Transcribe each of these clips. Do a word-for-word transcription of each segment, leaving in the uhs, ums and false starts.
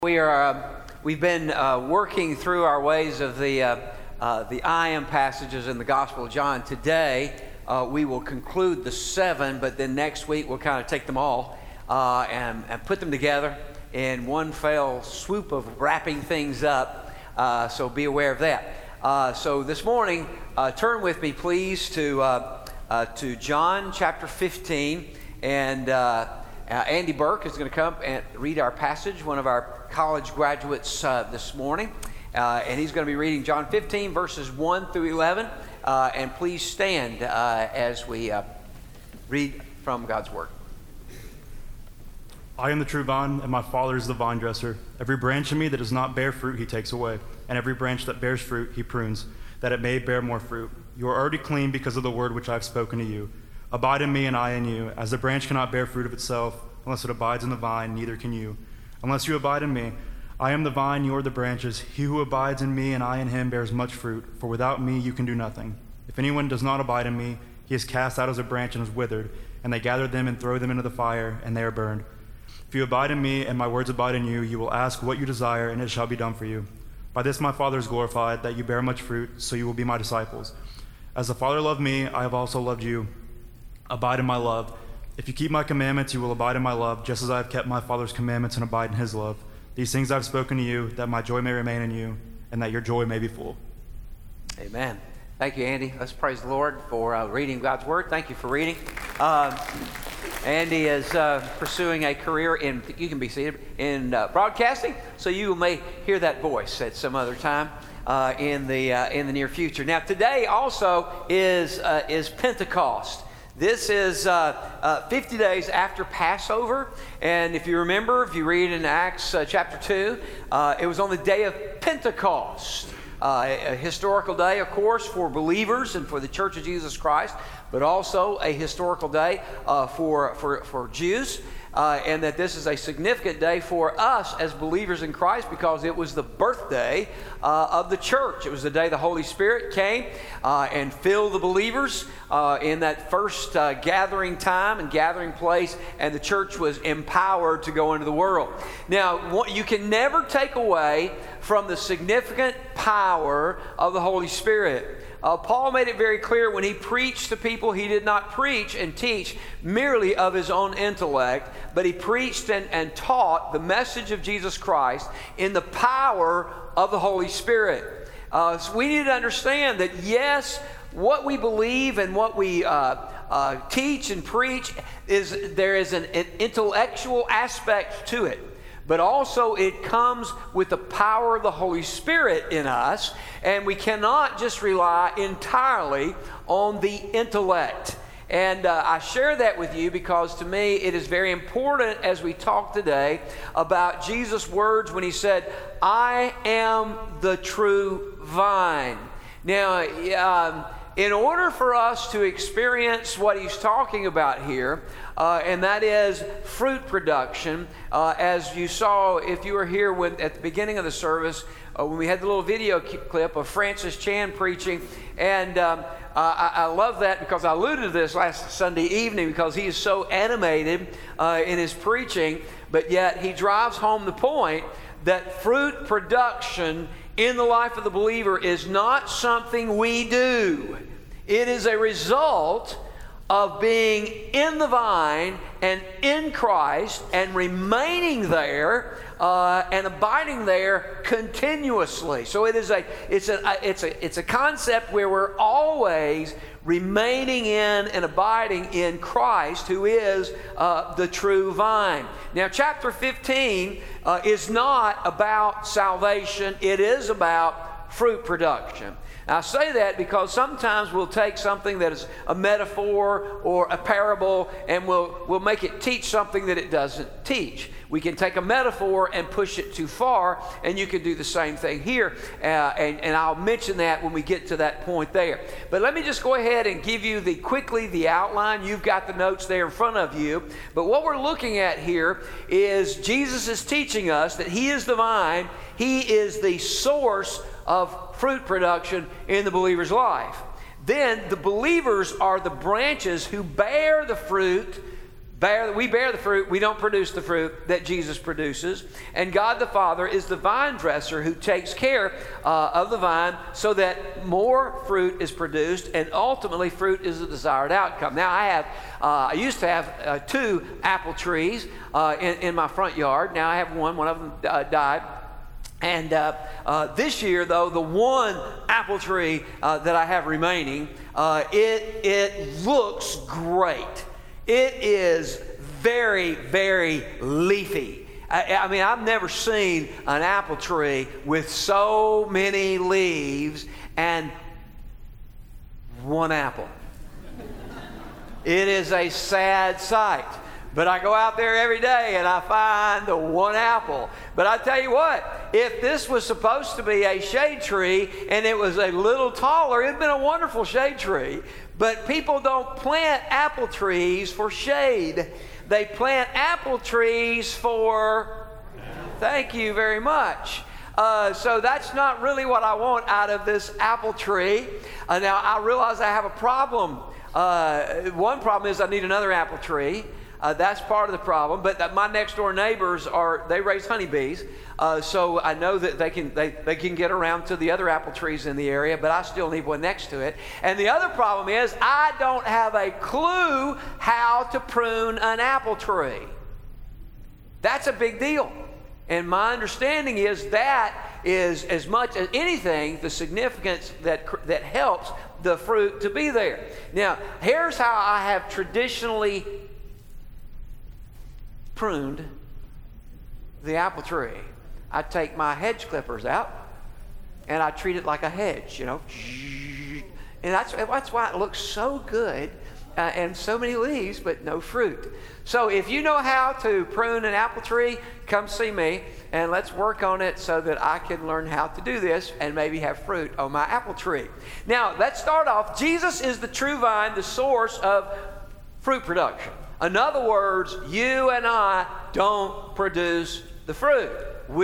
We are, uh, we've been uh, working through our ways of the, uh, uh, the I am passages in the Gospel of John. Today, uh, we will conclude the seven, but then next week we'll kind of take them all uh, and, and put them together in one fell swoop of wrapping things up. Uh, so be aware of that. Uh, so this morning, uh, turn with me, please, to, uh, uh, to John chapter fifteen. And uh, uh, Andy Burke is going to come and read our passage, one of our college graduates uh, this morning, uh, and he's going to be reading John fifteen verses one through eleven, uh, and please stand uh, as we uh, read from God's Word. I am the true vine, and my Father is the vine dresser. Every branch in me that does not bear fruit he takes away, and every branch that bears fruit he prunes, that it may bear more fruit. You are already clean because of the word which I have spoken to you. Abide in me and I in you. As the branch cannot bear fruit of itself unless it abides in the vine, neither can you unless you abide in me. I am the vine, you are the branches. He who abides in me and I in him bears much fruit, for without me you can do nothing. If anyone does not abide in me, he is cast out as a branch and is withered, and they gather them and throw them into the fire, and they are burned. If you abide in me and my words abide in you, you will ask what you desire, and it shall be done for you. By this my Father is glorified, that you bear much fruit, so you will be my disciples. As the Father loved me, I have also loved you. Abide in my love. If you keep my commandments, you will abide in my love, just as I have kept my Father's commandments and abide in his love. These things I have spoken to you, that my joy may remain in you, and that your joy may be full. Amen. Thank you, Andy. Let's praise the Lord for uh, reading God's Word. Thank you for reading. Uh, Andy is uh, pursuing a career in, you can be seated, in uh, broadcasting, so you may hear that voice at some other time uh, in the uh, in the near future. Now, today also is uh, is Pentecost. This is uh, uh, fifty days after Passover, and if you remember, if you read in Acts uh, chapter two, uh, it was on the day of Pentecost, uh, a historical day, of course, for believers and for the Church of Jesus Christ, but also a historical day uh, for, for, for Jews, uh, and that this is a significant day for us as believers in Christ because it was the birthday uh, of the church. It was the day the Holy Spirit came uh, and filled the believers uh, in that first uh, gathering time and gathering place, and the church was empowered to go into the world. Now, you can never take away from the significant power of the Holy Spirit. Uh, Paul made it very clear when he preached to people, he did not preach and teach merely of his own intellect, but he preached and, and taught the message of Jesus Christ in the power of the Holy Spirit. Uh, so we need to understand that, yes, what we believe and what we uh, uh, teach and preach, is there is an, an intellectual aspect to it. But also it comes with the power of the Holy Spirit in us, and we cannot just rely entirely on the intellect. And uh, I share that with you because to me it is very important as we talk today about Jesus' words when he said, I am the true vine. Now, um, in order for us to experience what he's talking about here, uh, and that is fruit production, uh, as you saw if you were here when, at the beginning of the service, uh, when we had the little video clip of Francis Chan preaching, and um, uh, I, I love that because I alluded to this last Sunday evening because he is so animated uh, in his preaching, but yet he drives home the point that fruit production in the life of the believer is not something we do. It is a result of being in the vine and in Christ and remaining there uh, and abiding there continuously. So it is a it's a it's a it's a concept where we're always remaining in and abiding in Christ, who is uh, the true vine. Now, chapter fifteen uh, is not about salvation. It is about fruit production. I say that because sometimes we'll take something that is a metaphor or a parable and we'll, we'll make it teach something that it doesn't teach. We can take a metaphor and push it too far, and you can do the same thing here, uh, and, and I'll mention that when we get to that point there. But let me just go ahead and give you the quickly the outline. You've got the notes there in front of you. But what we're looking at here is Jesus is teaching us that he is the vine. He is the source of fruit production in the believer's life. Then the believers are the branches who bear the fruit bear, we bear the fruit. We don't produce the fruit that Jesus produces. And God the Father is the vine dresser who takes care uh, of the vine so that more fruit is produced, and ultimately fruit is the desired outcome. Now I have, uh, I used to have uh, two apple trees uh, in, in my front yard. Now I have one. One of them uh, died. And uh, uh, this year, though, the one apple tree uh, that I have remaining, uh, it it looks great. It is very, very leafy. I, I mean, I've never seen an apple tree with so many leaves and one apple. It is a sad sight. But I go out there every day and I find the one apple. But I tell you what, if this was supposed to be a shade tree and it was a little taller, it'd been a wonderful shade tree. But people don't plant apple trees for shade. They plant apple trees for, thank you very much. Uh, so that's not really what I want out of this apple tree. Uh, now I realize I have a problem. Uh, one problem is I need another apple tree. Uh, that's part of the problem, but that my next door neighbors are, they raise honeybees, uh, so I know that they can they, they can get around to the other apple trees in the area, but I still need one next to it. And the other problem is I don't have a clue how to prune an apple tree. That's a big deal. And my understanding is that is, as much as anything, the significance that that helps the fruit to be there. Now, here's how I have traditionally pruned the apple tree. I take my hedge clippers out and I treat it like a hedge, you know. And that's, that's why it looks so good uh, and so many leaves, but no fruit. So if you know how to prune an apple tree, come see me and let's work on it so that I can learn how to do this and maybe have fruit on my apple tree. Now, let's start off. Jesus is the true vine, the source of fruit production. In other words, you and I don't produce the fruit.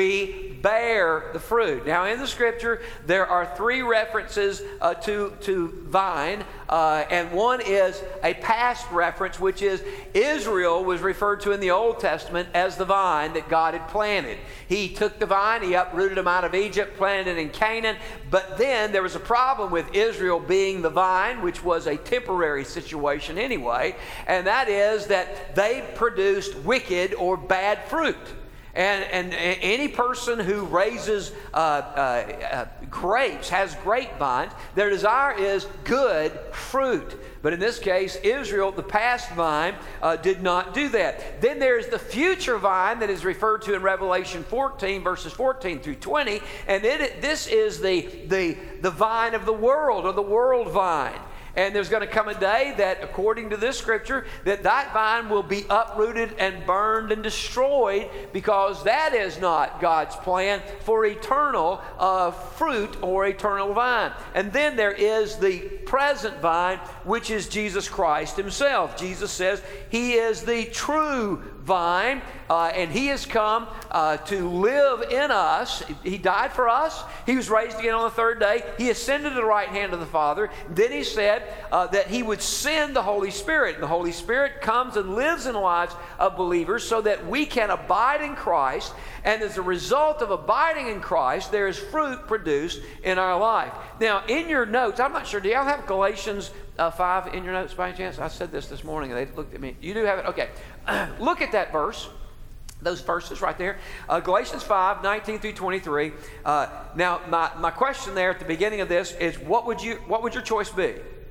We bear the fruit. Now, in the scripture, there are three references uh, to, to vine, uh, and one is a past reference, which is Israel was referred to in the Old Testament as the vine that God had planted. He took the vine, he uprooted them out of Egypt, planted it in Canaan, but then there was a problem with Israel being the vine, which was a temporary situation anyway, and that is that they produced wicked or bad fruit. And, and any person who raises uh, uh, uh, grapes, has grapevines, their desire is good fruit. But in this case, Israel, the past vine, uh, did not do that. Then there's the future vine that is referred to in Revelation fourteen, verses fourteen through twenty. And it, this is the, the, the vine of the world, or the world vine. And there's going to come a day that, according to this scripture, that that vine will be uprooted and burned and destroyed, because that is not God's plan for eternal uh, fruit or eternal vine. And then there is the present vine, which is Jesus Christ himself. Jesus says he is the true vine, uh, and he has come uh, to live in us. He died for us. He was raised again on the third day. He ascended to the right hand of the Father. Then he said uh, that he would send the Holy Spirit. And the Holy Spirit comes and lives in the lives of believers so that we can abide in Christ. And as a result of abiding in Christ, there is fruit produced in our life. Now, in your notes, I'm not sure, do y'all have Galatians Uh, five in your notes by any chance? I said this this morning and they looked at me. You do have it? Okay. Look at that verse. Those verses right there. Uh, Galatians five, nineteen through twenty-three. Uh, now, my, my question there at the beginning of this is, what would you what would your choice be?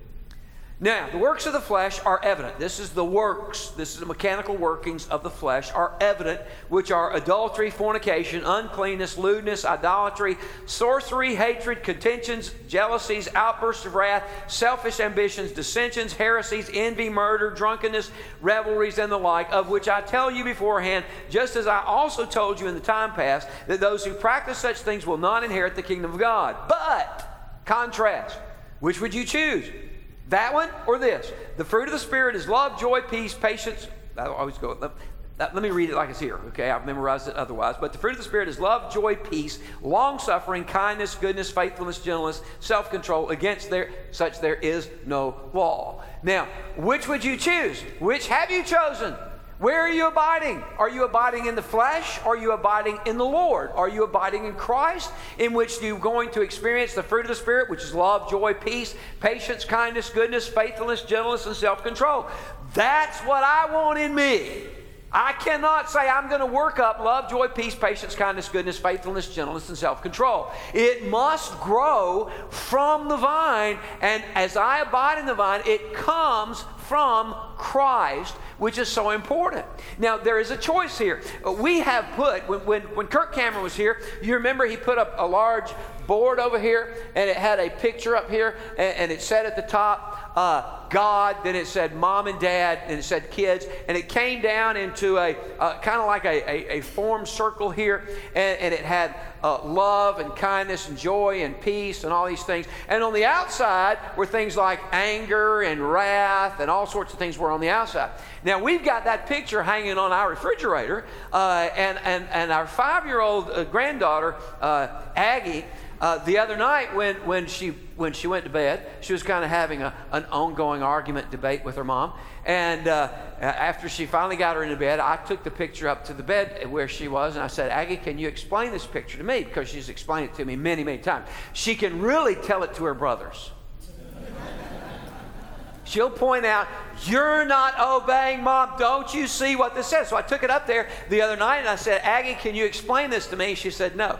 Now, the works of the flesh are evident. This is the works, this is the mechanical workings of the flesh are evident, which are adultery, fornication, uncleanness, lewdness, idolatry, sorcery, hatred, contentions, jealousies, outbursts of wrath, selfish ambitions, dissensions, heresies, envy, murder, drunkenness, revelries, and the like, of which I tell you beforehand, just as I also told you in the time past, that those who practice such things will not inherit the kingdom of God. But, contrast, which would you choose? That one or this? The fruit of the Spirit is love, joy, peace, patience. I always go, let, let, let me read it like it's here, okay? I've memorized it otherwise. But the fruit of the Spirit is love, joy, peace, long-suffering, kindness, goodness, faithfulness, gentleness, self-control. Against there, such there is no law. Now, which would you choose? Which have you chosen? Where are you abiding? Are you abiding in the flesh? Are you abiding in the Lord? Are you abiding in Christ, in which you're going to experience the fruit of the Spirit, which is love, joy, peace, patience, kindness, goodness, faithfulness, gentleness, and self-control? That's what I want in me. I cannot say I'm going to work up love, joy, peace, patience, kindness, goodness, faithfulness, gentleness, and self-control. It must grow from the vine, and as I abide in the vine, it comes from Christ, which is so important. Now, there is a choice here. We have put, when, when, when Kirk Cameron was here, you remember he put up a large board over here, and it had a picture up here, and, and it said at the top, uh, God, then it said mom and dad, and it said kids, and it came down into a uh, kind of like a, a, a formed circle here, and, and it had uh, love and kindness and joy and peace and all these things. And on the outside were things like anger and wrath and all sorts of things were on the outside. Now, we've got that picture hanging on our refrigerator, uh, and, and, and our five-year-old uh, granddaughter, uh, Aggie, Uh, the other night when, when, she, when she went to bed, she was kind of having a, an ongoing argument debate with her mom. And uh, after she finally got her into bed, I took the picture up to the bed where she was, and I said, Aggie, can you explain this picture to me? Because she's explained it to me many, many times. She can really tell it to her brothers. She'll point out, you're not obeying mom. Don't you see what this says? So I took it up there the other night, and I said, Aggie, can you explain this to me? She said, no.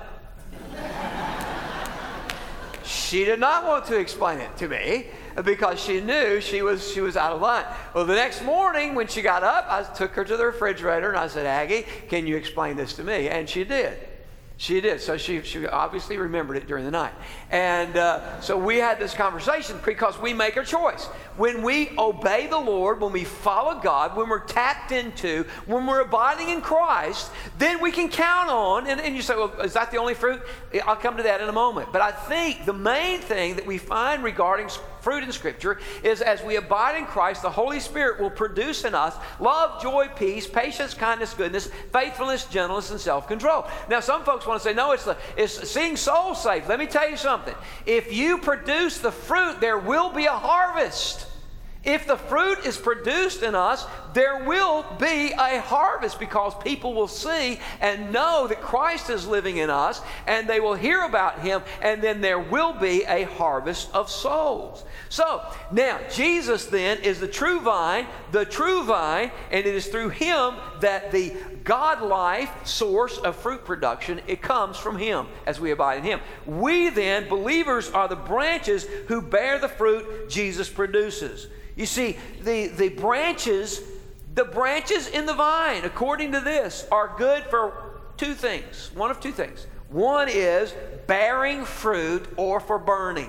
She did not want to explain it to me because she knew she was she was out of line. Well, the next morning when she got up, I took her to the refrigerator and I said, Aggie, can you explain this to me? And she did. She did. So she, she obviously remembered it during the night. And uh, so we had this conversation because we make a choice. When we obey the Lord, when we follow God, when we're tapped into, when we're abiding in Christ, then we can count on, and, and you say, well, is that the only fruit? I'll come to that in a moment. But I think the main thing that we find regarding fruit in Scripture is as we abide in Christ, the Holy Spirit will produce in us love, joy, peace, patience, kindness, goodness, faithfulness, gentleness, and self-control. Now, some folks want to say, no, it's, the, it's seeing souls saved. Let me tell you something. If you produce the fruit, there will be a harvest. If the fruit is produced in us, there will be a harvest because people will see and know that Christ is living in us, and they will hear about Him, and then there will be a harvest of souls. So, now, Jesus then is the true vine, the true vine, and it is through Him that the God-life source of fruit production, it comes from Him as we abide in Him. We then, believers, are the branches who bear the fruit Jesus produces. You see, the, the branches, the branches in the vine, according to this, are good for two things. One of two things. One is bearing fruit or for burning.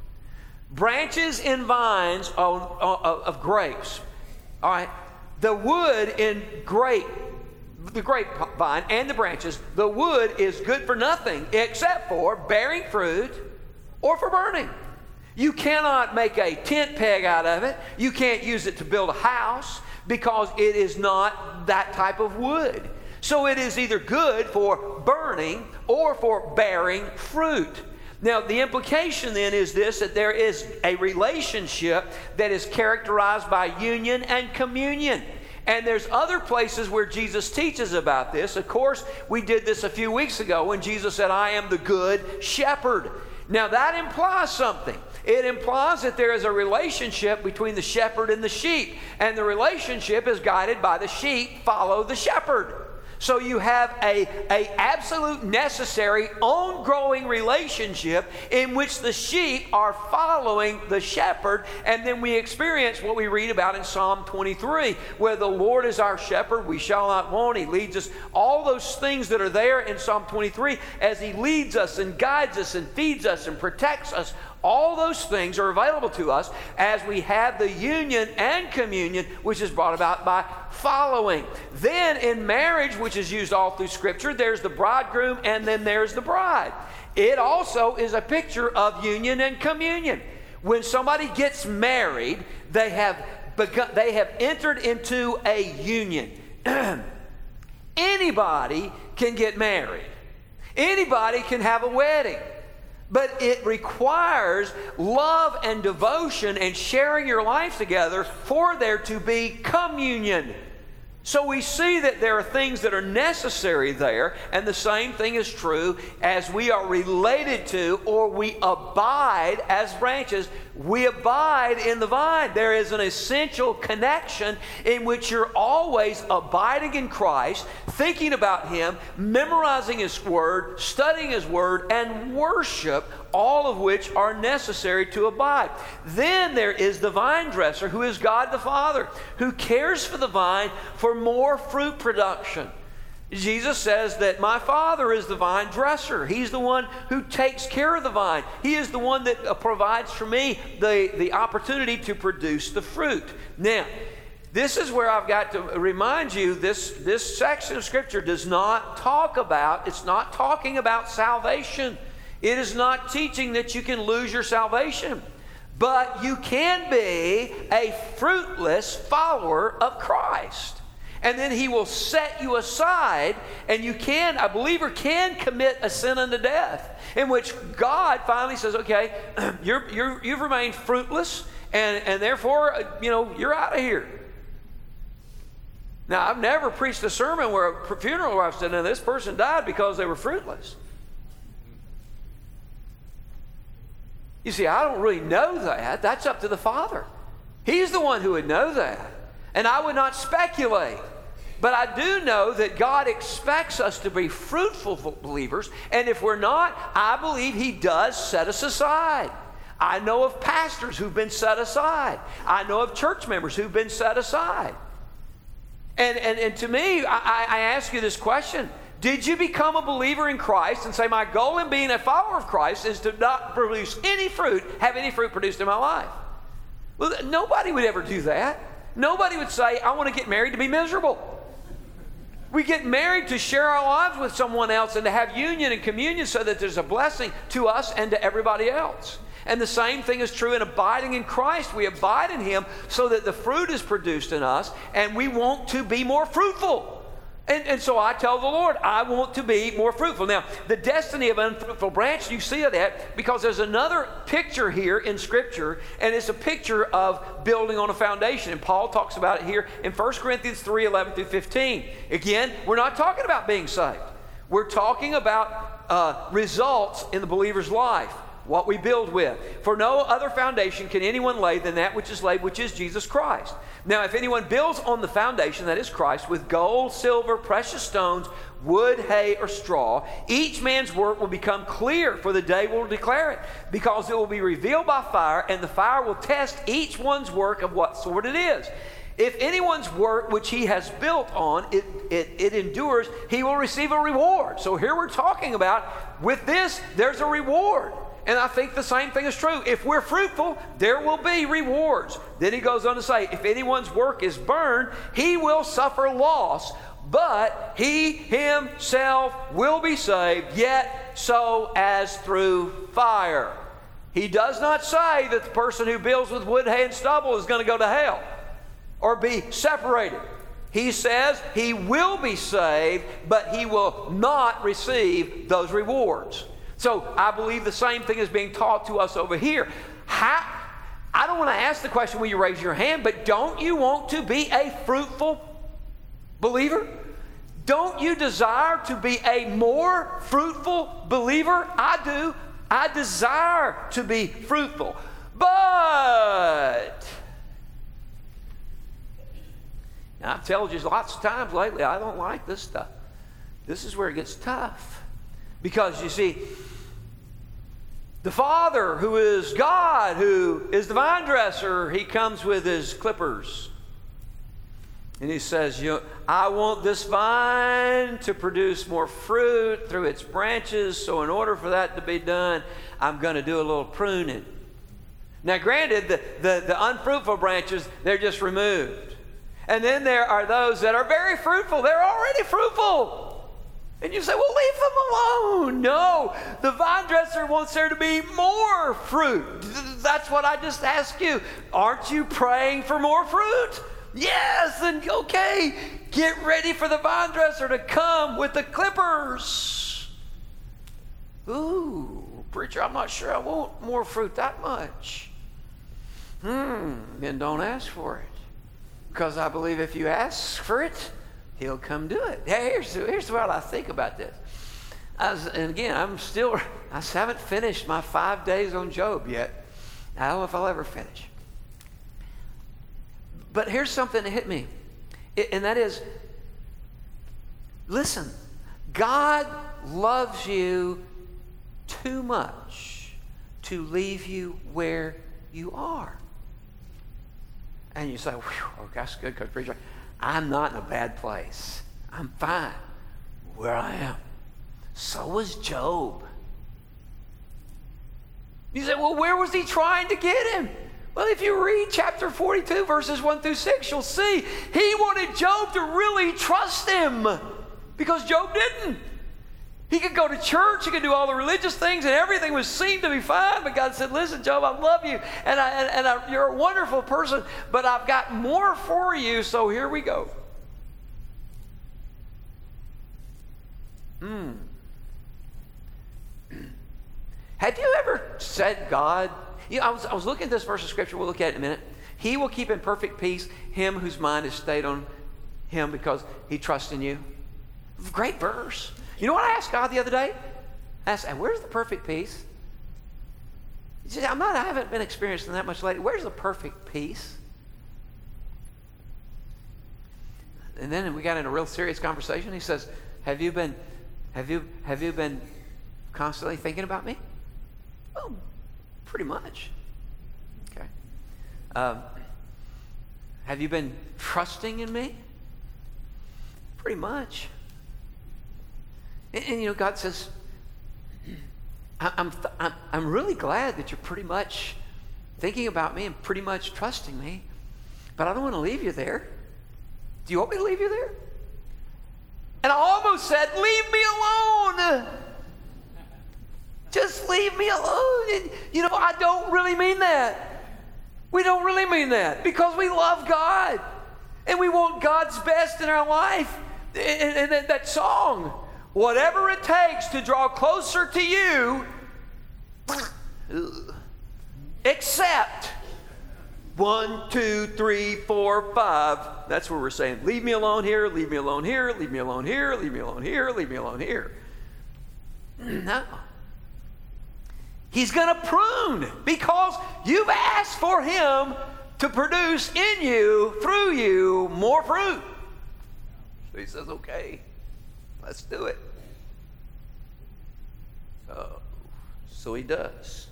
Branches in vines of, of, of grapes. All right. The wood in grape, the grapevine and the branches, the wood is good for nothing except for bearing fruit or for burning. You cannot make a tent peg out of it. You can't use it to build a house because it is not that type of wood. So it is either good for burning or for bearing fruit. Now, the implication then is this, that there is a relationship that is characterized by union and communion. And there's other places where Jesus teaches about this. Of course, we did this a few weeks ago when Jesus said, I am the good shepherd. Now, that implies something. It implies that there is a relationship between the shepherd and the sheep. And the relationship is guided by the sheep follow the shepherd. So you have a, a absolute necessary ongoing relationship in which the sheep are following the shepherd, and then we experience what we read about in Psalm twenty-three, where the Lord is our shepherd, we shall not want. He leads us. All those things that are there in Psalm twenty-three, as He leads us and guides us and feeds us and protects us, all those things are available to us as we have the union and communion, which is brought about by following. Then in marriage, which is used all through Scripture, there's the bridegroom and then there's the bride. It also is a picture of union and communion. When somebody gets married, they have begun, they have entered into a union. Anybody can get married. Anybody can have a wedding. But it requires love and devotion and sharing your life together for there to be communion. So we see that there are things that are necessary there, and the same thing is true as we are related to or we abide as branches. We abide in the vine. There is an essential connection in which you're always abiding in Christ, thinking about Him, memorizing His Word, studying His Word, and worship, all of which are necessary to abide. Then there is the vine dresser, who is God the Father, who cares for the vine for more fruit production. Jesus says that my Father is the vine dresser. He's the one who takes care of the vine. He is the one that uh, provides for me the, the opportunity to produce the fruit. Now, this is where I've got to remind you, this, this section of Scripture does not talk about, it's not talking about salvation. It is not teaching that you can lose your salvation. But you can be a fruitless follower of Christ. And then He will set you aside, and you can, a believer can commit a sin unto death, in which God finally says, okay, you're, you're, you've remained fruitless, and, and therefore, you know, you're out of here. Now, I've never preached a sermon where a funeral where I've said, no, this person died because they were fruitless. You see, I don't really know that. That's up to the Father. He's the one who would know that. And I would not speculate. But I do know that God expects us to be fruitful believers. And if we're not, I believe He does set us aside. I know of pastors who've been set aside. I know of church members who've been set aside. And, and, and to me, I, I ask you this question. Did you become a believer in Christ and say, my goal in being a follower of Christ is to not produce any fruit, have any fruit produced in my life? Well, nobody would ever do that. Nobody would say, I want to get married to be miserable. We get married to share our lives with someone else and to have union and communion so that there's a blessing to us and to everybody else. And the same thing is true in abiding in Christ. We abide in Him so that the fruit is produced in us, and we want to be more fruitful. And, and so I tell the Lord, I want to be more fruitful. Now, the destiny of an unfruitful branch, you see that because there's another picture here in Scripture, and it's a picture of building on a foundation. And Paul talks about it here in First Corinthians three, eleven through fifteen. Again, we're not talking about being saved. We're talking about uh, results in the believer's life. What we build with. For no other foundation can anyone lay than that which is laid, which is Jesus Christ. Now, if anyone builds on the foundation, that is Christ, with gold, silver, precious stones, wood, hay, or straw, each man's work will become clear, for the day will declare it, because it will be revealed by fire, and the fire will test each one's work of what sort it is. If anyone's work which he has built on, it, it, it endures, he will receive a reward. So here we're talking about, with this, there's a reward. And I think the same thing is true. If we're fruitful, there will be rewards. Then he goes on to say, if anyone's work is burned, he will suffer loss, but he himself will be saved, yet so as through fire. He does not say that the person who builds with wood, hay, and stubble is going to go to hell or be separated. He says he will be saved, but he will not receive those rewards. So I believe the same thing is being taught to us over here. How, I don't want to ask the question, will you raise your hand, but don't you want to be a fruitful believer? Don't you desire to be a more fruitful believer? I do. I desire to be fruitful. But now, I've told you lots of times lately, I don't like this stuff. This is where it gets tough. Because you see, the Father, who is God, who is the vine dresser, He comes with His clippers. And He says, you know, I want this vine to produce more fruit through its branches. So in order for that to be done, I'm going to do a little pruning. Now granted, the, the, the unfruitful branches, they're just removed. And then there are those that are very fruitful. They're already fruitful. And you say, well, leave them alone. No, the vine dresser wants there to be more fruit. That's what I just asked you. Aren't you praying for more fruit? Yes, then okay, get ready for the vine dresser to come with the clippers. Ooh, preacher, I'm not sure I want more fruit that much. Hmm, then don't ask for it. Because I believe if you ask for it, he'll come do it. Hey, here's, here's what I think about this. I was, and again, I'm still, I haven't finished my five days on Job yet. I don't know if I'll ever finish. But here's something that hit me. It, and that is, listen, God loves you too much to leave you where you are. And you say, oh, that's good, Coach Preacher. I'm not in a bad place. I'm fine where I am. So was Job. You say, well, where was he trying to get him? Well, if you read chapter forty-two, verses one through six, you'll see he wanted Job to really trust him because Job didn't. He could go to church, he could do all the religious things, and everything was seemed to be fine. But God said, listen, Job, I love you, and, I, and, and I, you're a wonderful person, but I've got more for you, so here we go. Hmm. Have you ever said, God, you know, I was, I was looking at this verse of Scripture, we'll look at it in a minute. He will keep in perfect peace him whose mind is stayed on him because he trusts in you. Great verse. You know what I asked God the other day? I asked, where's the perfect peace? He said, I'm not, I haven't been experiencing that much lately. Where's the perfect peace? And then we got in a real serious conversation. He says, have you been, have you, have you been constantly thinking about me? Well, pretty much. Okay. Um, have you been trusting in me? Pretty much. And, and you know, God says, I, I'm, th- I'm I'm really glad that you're pretty much thinking about me and pretty much trusting me, but I don't want to leave you there. Do you want me to leave you there? And I almost said, leave me alone. Just leave me alone. And, you know, I don't really mean that. We don't really mean that because we love God and we want God's best in our life. And, and, and that song, whatever it takes to draw closer to you, except one, two, three, four, five. That's what we're saying. Leave me alone here, leave me alone here, leave me alone here, leave me alone here, leave me alone here. No. He's going to prune because you've asked for him to produce in you, through you, more fruit. So he says, okay, let's do it. So, so he does.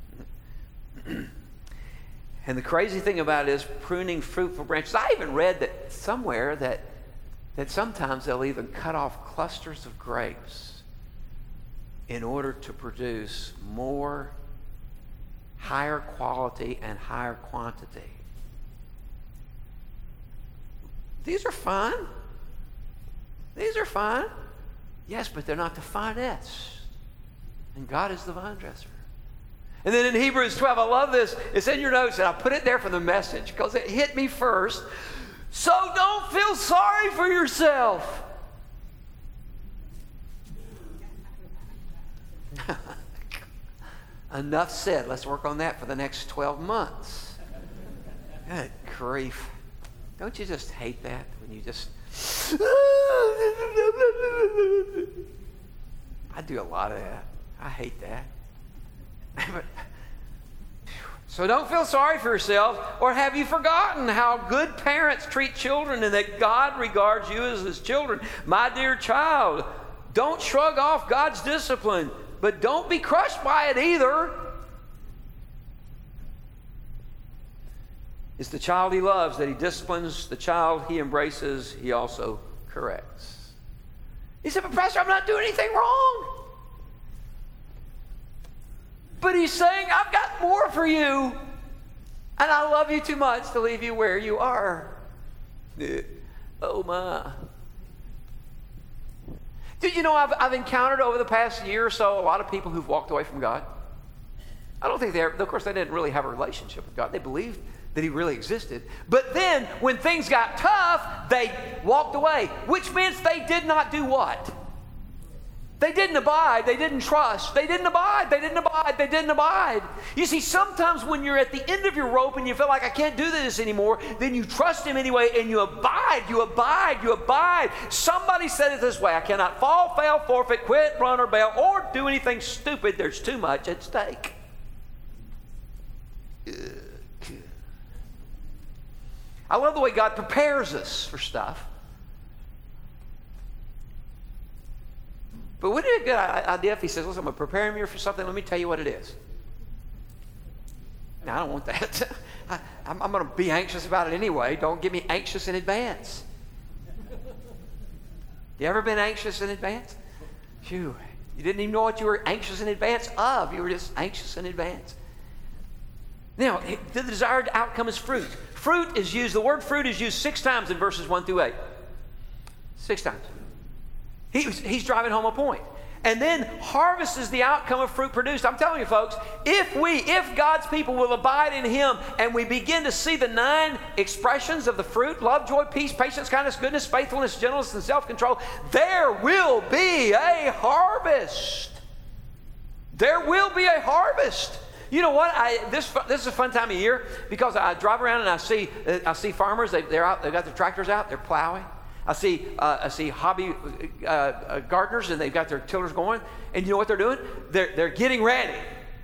And the crazy thing about it is pruning fruitful branches. I even read that somewhere that, that sometimes they'll even cut off clusters of grapes in order to produce more, higher quality and higher quantity. These are fine. These are fine. Yes, but they're not the finest. And God is the vine dresser. And then in Hebrews twelve, I love this. It's in your notes, and I put it there for the message because it hit me first. So don't feel sorry for yourself. Enough said. Let's work on that for the next twelve months. Good grief. Don't you just hate that when you just... I do a lot of that. I hate that. So don't feel sorry for yourself, or have you forgotten how good parents treat children and that God regards you as his children? My dear child, don't shrug off God's discipline, but don't be crushed by it either. It's the child he loves that he disciplines. The child he embraces, he also corrects. He said, but Pastor, I'm not doing anything wrong. But he's saying, I've got more for you, and I love you too much to leave you where you are. Oh, my. Did you know I've, I've encountered over the past year or so a lot of people who've walked away from God? I don't think they ever, of course, they didn't really have a relationship with God. They believed that he really existed. But then, when things got tough, they walked away, which means they did not do what? They didn't abide. They didn't trust. They didn't abide. They didn't abide. They didn't abide. You see, sometimes when you're at the end of your rope and you feel like I can't do this anymore, then you trust him anyway and you abide. You abide. You abide. Somebody said it this way: I cannot fall, fail, forfeit, quit, run, or bail, or do anything stupid. There's too much at stake. I love the way God prepares us for stuff. But wouldn't it be a good idea if he says, listen, I'm preparing you for something, let me tell you what it is. Now, I don't want that. I, I'm, I'm going to be anxious about it anyway. Don't get me anxious in advance. You ever been anxious in advance? Phew. You didn't even know what you were anxious in advance of. You were just anxious in advance. Now, the desired outcome is fruit. Fruit is used, the word fruit is used six times in verses one through eight. Six times. He, he's driving home a point. And then harvest is the outcome of fruit produced. I'm telling you, folks, if we, if God's people will abide in him and we begin to see the nine expressions of the fruit, love, joy, peace, patience, kindness, goodness, faithfulness, gentleness, and self-control, there will be a harvest. There will be a harvest. You know what? I, this this is a fun time of year because I drive around and I see I see farmers. They, they're out. They've got their tractors out. They're plowing. I see uh, I see hobby uh, uh, gardeners, and they've got their tillers going. And you know what they're doing? They're they're getting ready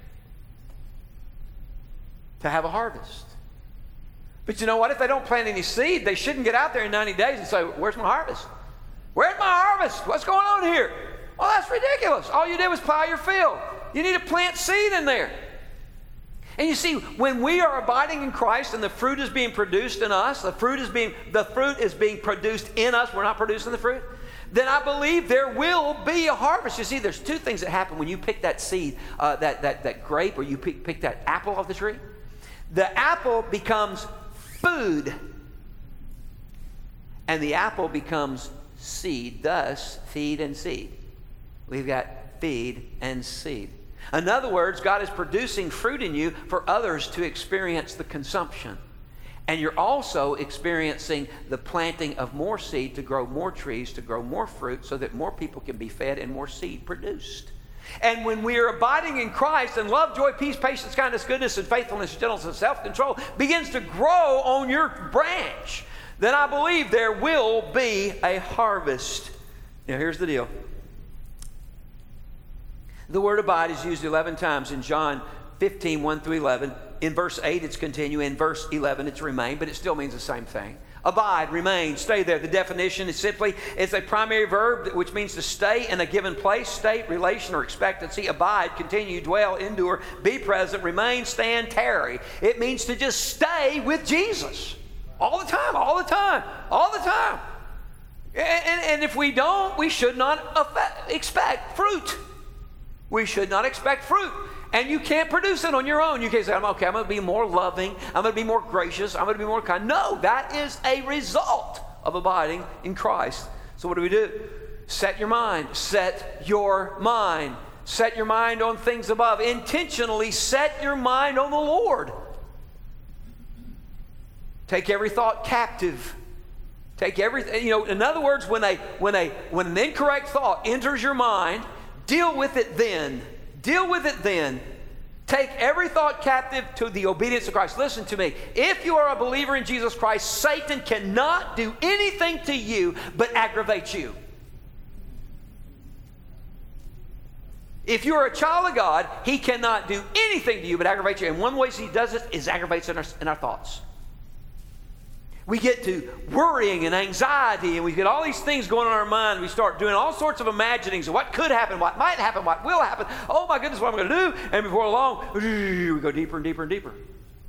to have a harvest. But you know what? If they don't plant any seed, they shouldn't get out there in ninety days and say, "Where's my harvest? Where's my harvest? What's going on here?" Well, that's ridiculous. All you did was plow your field. You need to plant seed in there. And you see, when we are abiding in Christ and the fruit is being produced in us, the fruit is being the fruit is being produced in us, we're not producing the fruit, then I believe there will be a harvest. You see, there's two things that happen when you pick that seed, uh, that, that, that grape, or you pick, pick that apple off the tree. The apple becomes food, and the apple becomes seed, thus feed and seed. We've got feed and seed. In other words, God is producing fruit in you for others to experience the consumption. And you're also experiencing the planting of more seed to grow more trees, to grow more fruit, so that more people can be fed and more seed produced. And when we are abiding in Christ, and love, joy, peace, patience, kindness, goodness, and faithfulness, gentleness, and self-control begins to grow on your branch, then I believe there will be a harvest. Now, here's the deal. The word abide is used eleven times in John fifteen, one through eleven. In verse eight, it's continue. In verse eleven, it's remain, but it still means the same thing. Abide, remain, stay there. The definition is simply, it's a primary verb which means to stay in a given place, state, relation, or expectancy. Abide, continue, dwell, endure, be present, remain, stand, tarry. It means to just stay with Jesus. All the time, all the time, all the time. And, and, and if we don't, we should not affect, expect fruit. We should not expect fruit. And you can't produce it on your own. You can't say, I'm okay, I'm going to be more loving. I'm going to be more gracious. I'm going to be more kind. No, that is a result of abiding in Christ. So what do we do? Set your mind. Set your mind. Set your mind on things above. Intentionally set your mind on the Lord. Take every thought captive. Take everything, you know, in other words, when a when a when an incorrect thought enters your mind, deal with it then. Deal with it then. Take every thought captive to the obedience of Christ. Listen to me. If you are a believer in Jesus Christ, Satan cannot do anything to you but aggravate you. If you are a child of God, he cannot do anything to you but aggravate you. And one way he does it is aggravates in our, in our thoughts. We get to worrying and anxiety, and we get all these things going on in our mind. We start doing all sorts of imaginings of what could happen, what might happen, what will happen. Oh my goodness, what am I going to do? And before long, we go deeper and deeper and deeper.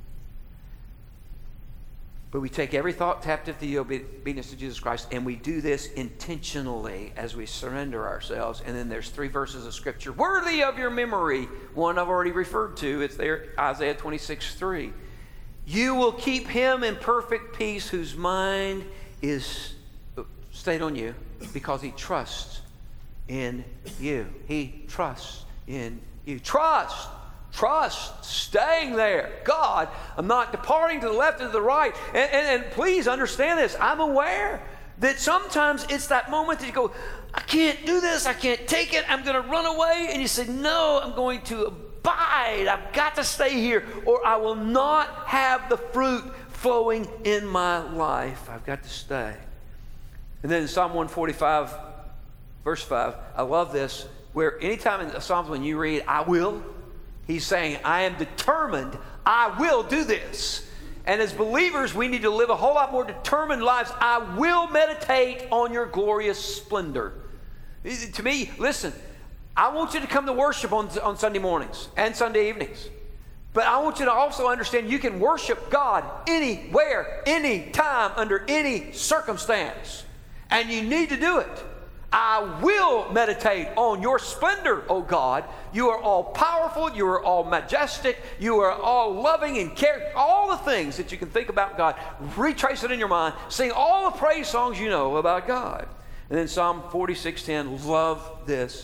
But we take every thought captive to the obedience to Jesus Christ, and we do this intentionally as we surrender ourselves. And then there's three verses of Scripture worthy of your memory. One I've already referred to. It's there, Isaiah twenty-six, three. You will keep him in perfect peace whose mind is stayed on you because he trusts in you. He trusts in you. Trust. Trust. Staying there. God, I'm not departing to the left and to the right. And, and, and please understand this. I'm aware That sometimes it's that moment that you go, I can't do this, I can't take it, I'm going to run away. And you say, no, I'm going to abide. I've got to stay here, or I will not have the fruit flowing in my life. I've got to stay. And then in Psalm one forty-five, verse five, I love this, where anytime in the Psalms when you read, I will, he's saying, I am determined, I will do this. And as believers, we need to live a whole lot more determined lives. I will meditate on your glorious splendor. To me, listen, I want you to come to worship on, on Sunday mornings and Sunday evenings. But I want you to also understand you can worship God anywhere, anytime, under any circumstance. And you need to do it. I will meditate on your splendor, O God. You are all powerful. You are all majestic. You are all loving and caring. All the things that you can think about God. Retrace it in your mind. Sing all the praise songs you know about God. And then Psalm forty-six ten, love this.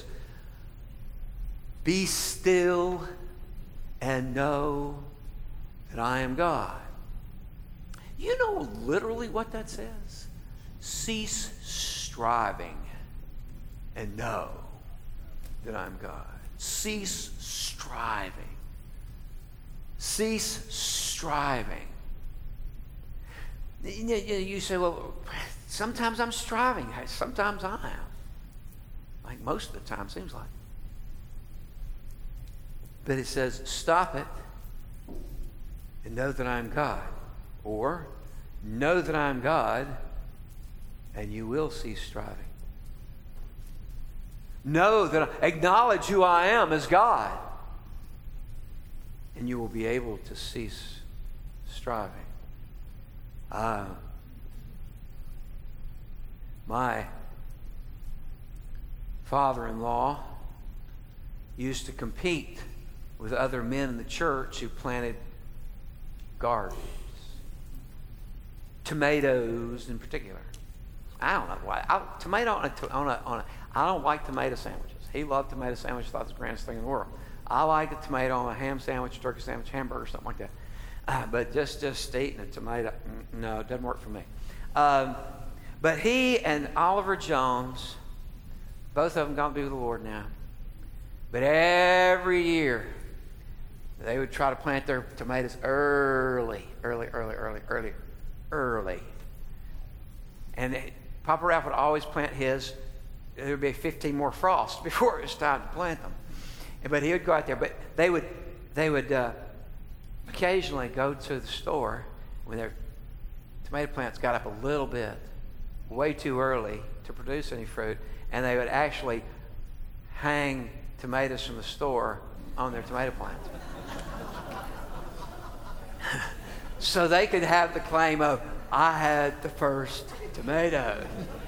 Be still and know that I am God. You know literally what that says? Cease striving and know that I'm God. Cease striving. Cease striving. You say, well, sometimes I'm striving. Sometimes I am. Like most of the time, seems like. But it says, stop it and know that I'm God. Or, know that I'm God and you will cease striving. Know that, acknowledge who I am as God, and you will be able to cease striving. Uh, my father-in-law used to compete with other men in the church who planted gardens, tomatoes in particular. I don't know why. I, tomato on a, on a, on a, I don't like tomato sandwiches. He loved tomato sandwiches, thought it was the grandest thing in the world. I like a tomato on a ham sandwich, turkey sandwich, hamburger, something like that. Uh, but just, just eating a tomato, no, it doesn't work for me. Um, but he and Oliver Jones, both of them gone to be with the Lord now. But every year, they would try to plant their tomatoes early, early, early, early, early, early. And they, Papa Ralph would always plant his. There would be fifteen more frosts before it was time to plant them. But he would go out there. But they would, they would uh, occasionally go to the store when their tomato plants got up a little bit, way too early to produce any fruit, and they would actually hang tomatoes from the store on their tomato plants. So they could have the claim of, I had the first tomato.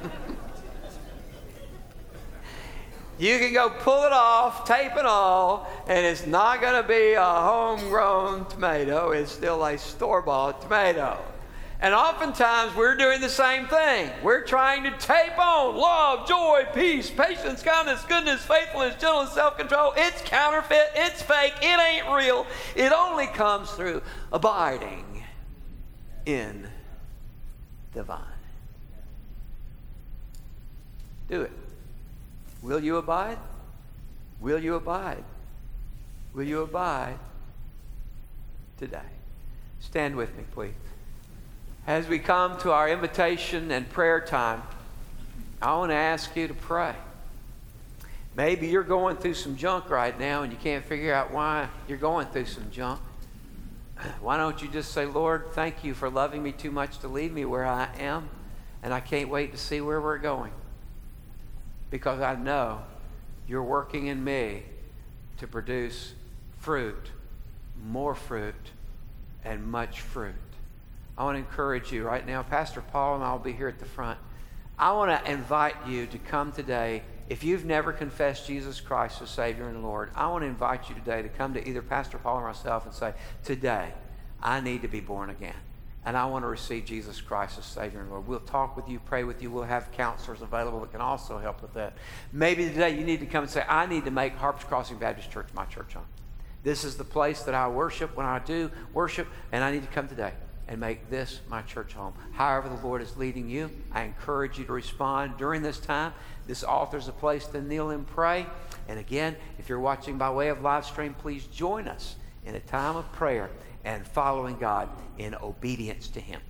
You can go pull it off, tape and all, and it's not going to be a homegrown tomato. It's still a store-bought tomato. And oftentimes we're doing the same thing. We're trying to tape on love, joy, peace, patience, kindness, goodness, faithfulness, gentleness, self-control. It's counterfeit. It's fake. It ain't real. It only comes through abiding in the vine. Do it. Will you abide? Will you abide? Will you abide today? Stand with me, please. As we come to our invitation and prayer time, I want to ask you to pray. Maybe you're going through some junk right now and you can't figure out why you're going through some junk. Why don't you just say, Lord, thank you for loving me too much to leave me where I am, and I can't wait to see where we're going. Because I know you're working in me to produce fruit, more fruit, and much fruit. I want to encourage you right now. Pastor Paul and I will be here at the front. I want to invite you to come today. If you've never confessed Jesus Christ as Savior and Lord, I want to invite you today to come to either Pastor Paul or myself and say, today, I need to be born again. And I want to receive Jesus Christ as Savior and Lord. We'll talk with you, pray with you. We'll have counselors available that can also help with that. Maybe today you need to come and say, I need to make Harps Crossing Baptist Church my church home. This is the place that I worship when I do worship, and I need to come today and make this my church home. However the Lord is leading you, I encourage you to respond during this time. This altar is a place to kneel and pray. And again, if you're watching by way of live stream, please join us in a time of prayer and following God in obedience to Him.